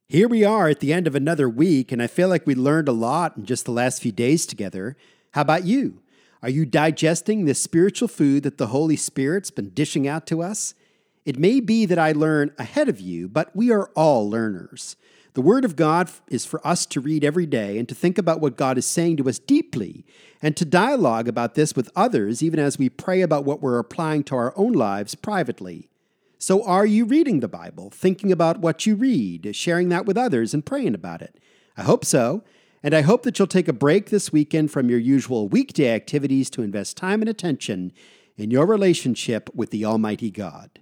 Here we are at the end of another week, and I feel like we learned a lot in just the last few days together. How about you? Are you digesting this spiritual food that the Holy Spirit's been dishing out to us? It may be that I learn ahead of you, but we are all learners. The Word of God is for us to read every day and to think about what God is saying to us deeply, and to dialogue about this with others, even as we pray about what we're applying to our own lives privately. So are you reading the Bible, thinking about what you read, sharing that with others, and praying about it? I hope so, and I hope that you'll take a break this weekend from your usual weekday activities to invest time and attention in your relationship with the Almighty God.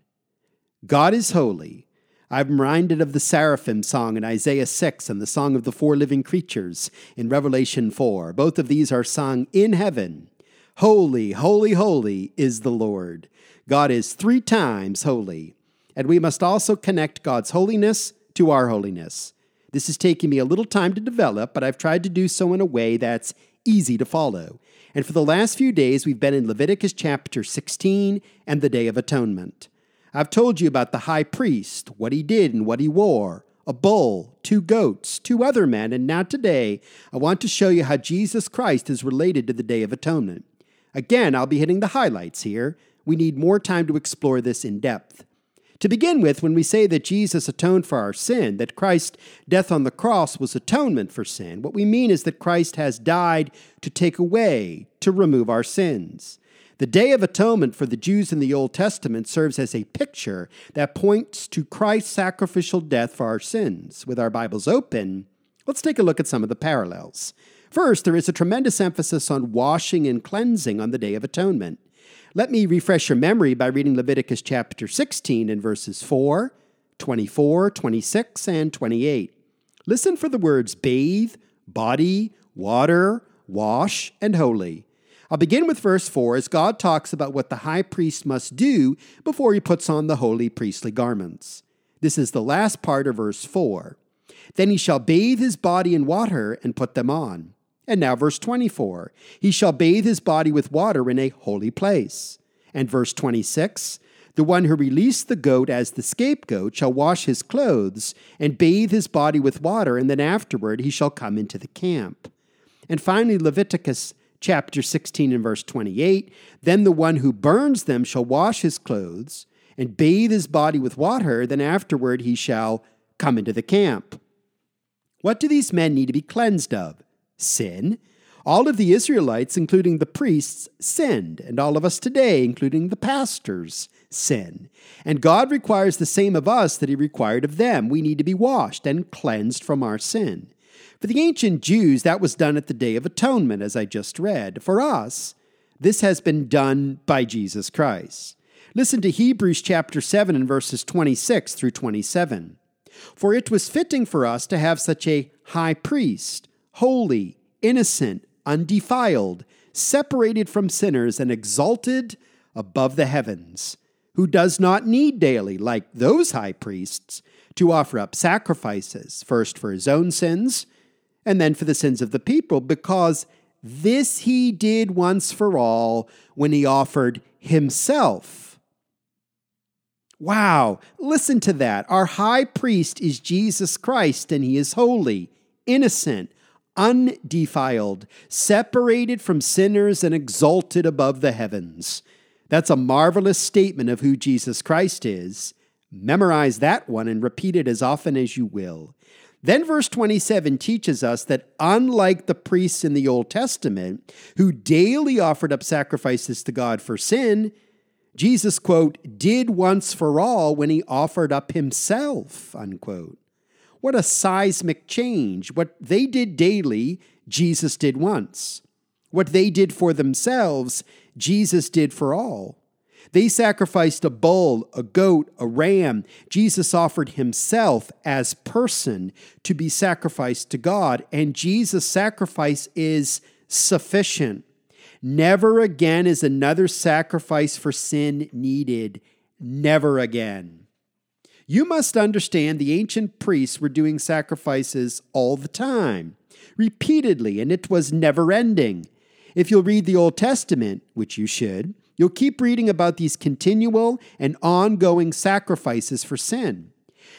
God is holy. I'm reminded of the Seraphim song in Isaiah 6 and the Song of the Four Living Creatures in Revelation 4. Both of these are sung in heaven. Holy, holy, holy is the Lord. God is 3 times holy, and we must also connect God's holiness to our holiness. This is taking me a little time to develop, but I've tried to do so in a way that's easy to follow. And for the last few days, we've been in Leviticus chapter 16 and the Day of Atonement. I've told you about the high priest, what he did and what he wore, a bull, 2 goats, 2 other men, and now today I want to show you how Jesus Christ is related to the Day of Atonement. Again, I'll be hitting the highlights here. We need more time to explore this in depth. To begin with, when we say that Jesus atoned for our sin, that Christ's death on the cross was atonement for sin, what we mean is that Christ has died to take away, to remove our sins. The Day of Atonement for the Jews in the Old Testament serves as a picture that points to Christ's sacrificial death for our sins. With our Bibles open, let's take a look at some of the parallels. First, there is a tremendous emphasis on washing and cleansing on the Day of Atonement. Let me refresh your memory by reading Leviticus chapter 16 and verses 4, 24, 26, and 28. Listen for the words bathe, body, water, wash, and holy. I'll begin with verse 4 as God talks about what the high priest must do before he puts on the holy priestly garments. This is the last part of verse 4. Then he shall bathe his body in water and put them on. And now verse 24, he shall bathe his body with water in a holy place. And verse 26, the one who released the goat as the scapegoat shall wash his clothes and bathe his body with water, and then afterward he shall come into the camp. And finally, Leviticus chapter 16 and verse 28, then the one who burns them shall wash his clothes and bathe his body with water, then afterward he shall come into the camp. What do these men need to be cleansed of? Sin. All of the Israelites, including the priests, sinned, and all of us today, including the pastors, sin. And God requires the same of us that he required of them. We need to be washed and cleansed from our sin. For the ancient Jews, that was done at the Day of Atonement, as I just read. For us, this has been done by Jesus Christ. Listen to Hebrews chapter 7 and verses 26 through 27. For it was fitting for us to have such a high priest, holy, innocent, undefiled, separated from sinners and exalted above the heavens, who does not need daily, like those high priests, to offer up sacrifices, first for his own sins, and then for the sins of the people, because this he did once for all when he offered himself. Wow, listen to that. Our high priest is Jesus Christ, and he is holy, innocent, undefiled, separated from sinners and exalted above the heavens. That's a marvelous statement of who Jesus Christ is. Memorize that one and repeat it as often as you will. Then verse 27 teaches us that unlike the priests in the Old Testament, who daily offered up sacrifices to God for sin, Jesus, quote, did once for all when he offered up himself, unquote. What a seismic change. What they did daily, Jesus did once. What they did for themselves, Jesus did for all. They sacrificed a bull, a goat, a ram. Jesus offered himself as person to be sacrificed to God, and Jesus' sacrifice is sufficient. Never again is another sacrifice for sin needed. Never again. You must understand the ancient priests were doing sacrifices all the time, repeatedly, and it was never-ending. If you'll read the Old Testament, which you should, you'll keep reading about these continual and ongoing sacrifices for sin.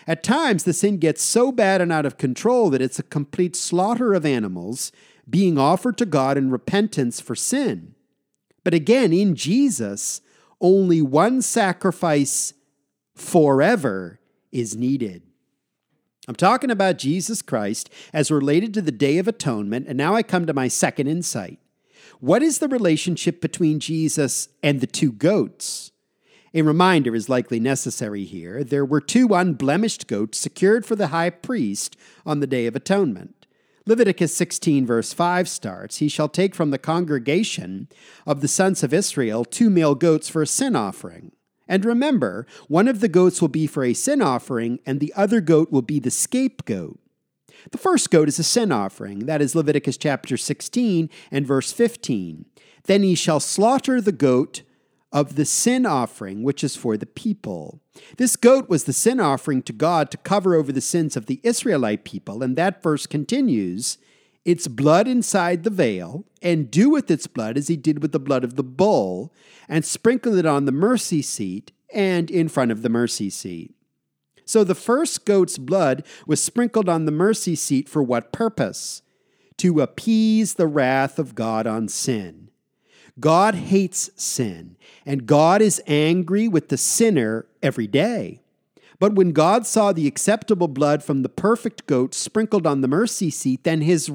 At times, the sin gets so bad and out of control that it's a complete slaughter of animals being offered to God in repentance for sin. But again, in Jesus, only one sacrifice forever is needed. I'm talking about Jesus Christ as related to the Day of Atonement, and now I come to my second insight. What is the relationship between Jesus and the two goats? A reminder is likely necessary here. There were two unblemished goats secured for the high priest on the Day of Atonement. Leviticus 16 verse 5 starts, "He shall take from the congregation of the sons of Israel 2 male goats for a sin offering. And remember, one of the goats will be for a sin offering, and the other goat will be the scapegoat." The first goat is a sin offering. That is Leviticus chapter 16 and verse 15. "Then he shall slaughter the goat of the sin offering, which is for the people." This goat was the sin offering to God to cover over the sins of the Israelite people, and that verse continues, "Its blood inside the veil, and do with its blood as he did with the blood of the bull, and sprinkle it on the mercy seat and in front of the mercy seat." So the first goat's blood was sprinkled on the mercy seat for what purpose? To appease the wrath of God on sin. God hates sin, and God is angry with the sinner every day. But when God saw the acceptable blood from the perfect goat sprinkled on the mercy seat, then his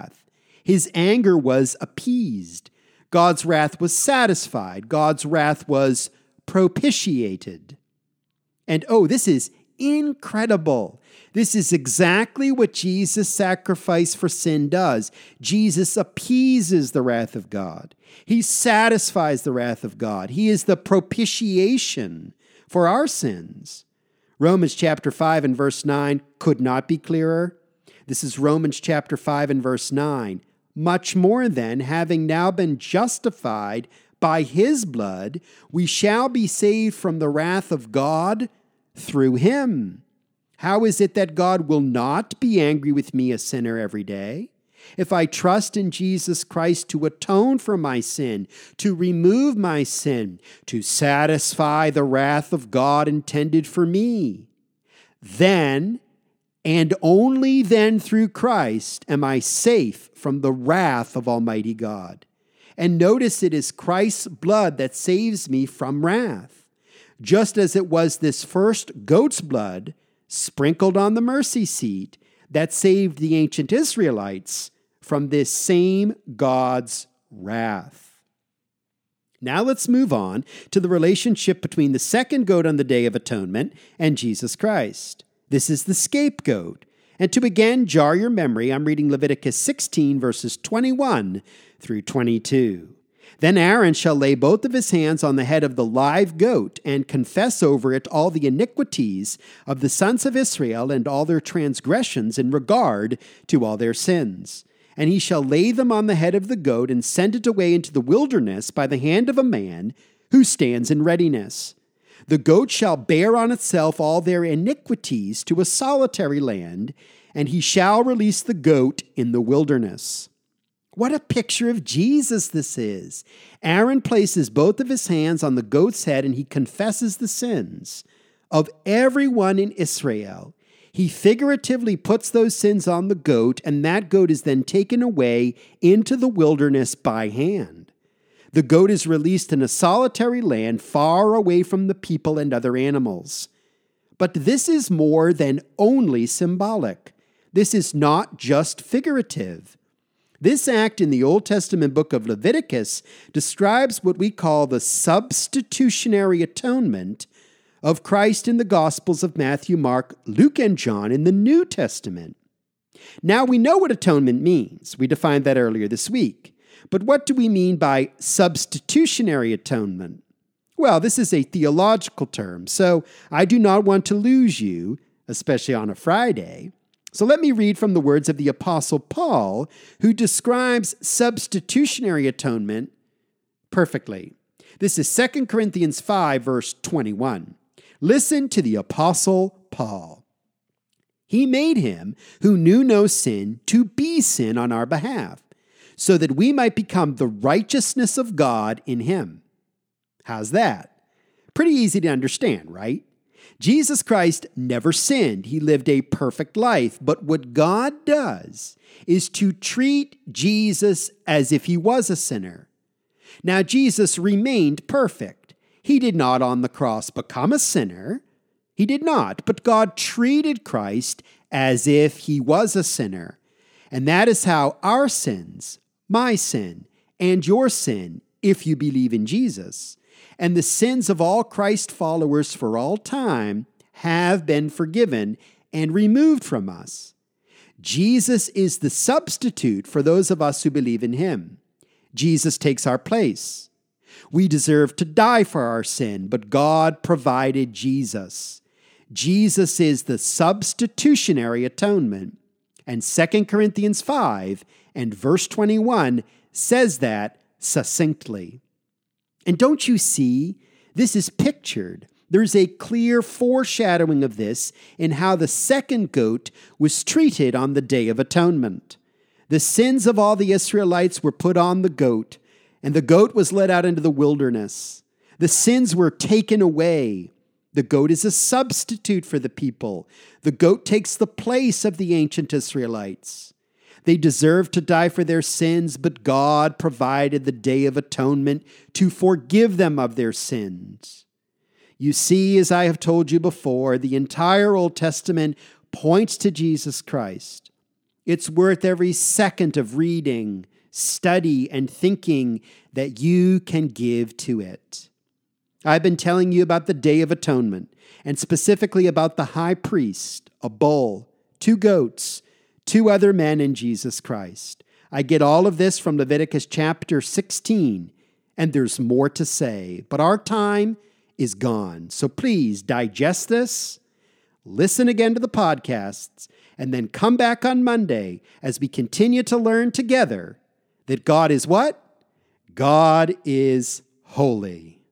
anger was appeased. God's wrath was satisfied. God's wrath was propitiated. And this is incredible. This is exactly what Jesus' sacrifice for sin does. Jesus appeases the wrath of God. He satisfies the wrath of God. He is the propitiation for our sins. Romans chapter 5 and verse 9 could not be clearer. This is Romans chapter 5 and verse 9. "Much more then, having now been justified by his blood, we shall be saved from the wrath of God through him." How is it that God will not be angry with me, a sinner, every day? If I trust in Jesus Christ to atone for my sin, to remove my sin, to satisfy the wrath of God intended for me, then, and only then through Christ, am I safe from the wrath of Almighty God. And notice it is Christ's blood that saves me from wrath. Just as it was this first goat's blood sprinkled on the mercy seat that saved the ancient Israelites from this same God's wrath. Now let's move on to the relationship between the second goat on the Day of Atonement and Jesus Christ. This is the scapegoat. And to again jar your memory, I'm reading Leviticus 16, verses 21 through 22. "Then Aaron shall lay both of his hands on the head of the live goat and confess over it all the iniquities of the sons of Israel and all their transgressions in regard to all their sins. And he shall lay them on the head of the goat and send it away into the wilderness by the hand of a man who stands in readiness. The goat shall bear on itself all their iniquities to a solitary land, and he shall release the goat in the wilderness." What a picture of Jesus this is. Aaron places both of his hands on the goat's head and he confesses the sins of everyone in Israel. He figuratively puts those sins on the goat, and that goat is then taken away into the wilderness by hand. The goat is released in a solitary land far away from the people and other animals. But this is more than only symbolic. This is not just figurative. This act in the Old Testament book of Leviticus describes what we call the substitutionary atonement of Christ in the Gospels of Matthew, Mark, Luke, and John in the New Testament. Now we know what atonement means. We defined that earlier this week. But what do we mean by substitutionary atonement? Well, this is a theological term, so I do not want to lose you, especially on a Friday. So let me read from the words of the Apostle Paul, who describes substitutionary atonement perfectly. This is 2 Corinthians 5, verse 21. Listen to the Apostle Paul. "He made him who knew no sin to be sin on our behalf, so that we might become the righteousness of God in him." How's that? Pretty easy to understand, right? Jesus Christ never sinned. He lived a perfect life. But what God does is to treat Jesus as if he was a sinner. Now, Jesus remained perfect. He did not on the cross become a sinner. He did not. But God treated Christ as if he was a sinner. And that is how our sins, my sin, and your sin, if you believe in Jesus, and the sins of all Christ followers for all time have been forgiven and removed from us. Jesus is the substitute for those of us who believe in him. Jesus takes our place. We deserve to die for our sin, but God provided Jesus. Jesus is the substitutionary atonement. And 2 Corinthians 5 and verse 21 says that succinctly. And don't you see? This is pictured. There's a clear foreshadowing of this in how the second goat was treated on the Day of Atonement. The sins of all the Israelites were put on the goat, and the goat was led out into the wilderness. The sins were taken away. The goat is a substitute for the people. The goat takes the place of the ancient Israelites. They deserved to die for their sins, but God provided the Day of Atonement to forgive them of their sins. You see, as I have told you before, the entire Old Testament points to Jesus Christ. It's worth every second of reading, study, and thinking that you can give to it. I've been telling you about the Day of Atonement, and specifically about the high priest, a bull, 2 goats, 2 other men in Jesus Christ. I get all of this from Leviticus chapter 16, and there's more to say, but our time is gone. So please digest this, listen again to the podcasts, and then come back on Monday as we continue to learn together that God is what? God is holy.